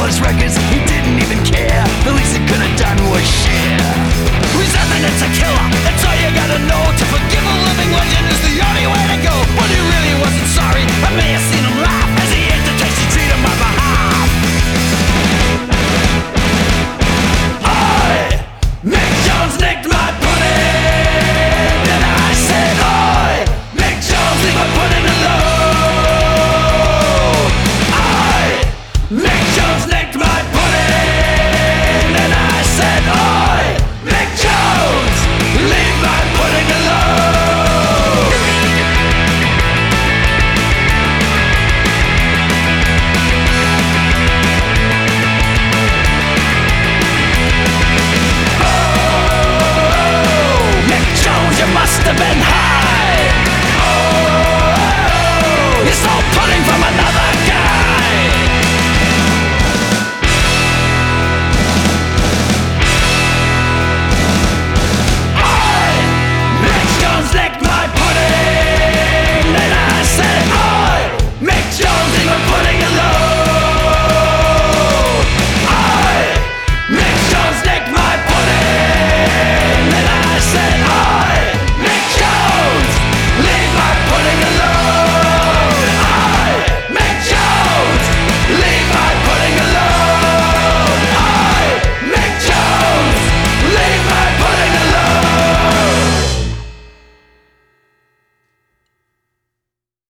his records, he didn't even care. The least he could have done was share. Resentment, it's a killer, that's all you gotta know. To forgive a living legend is the only way to go. But he really wasn't sorry, I may have seen him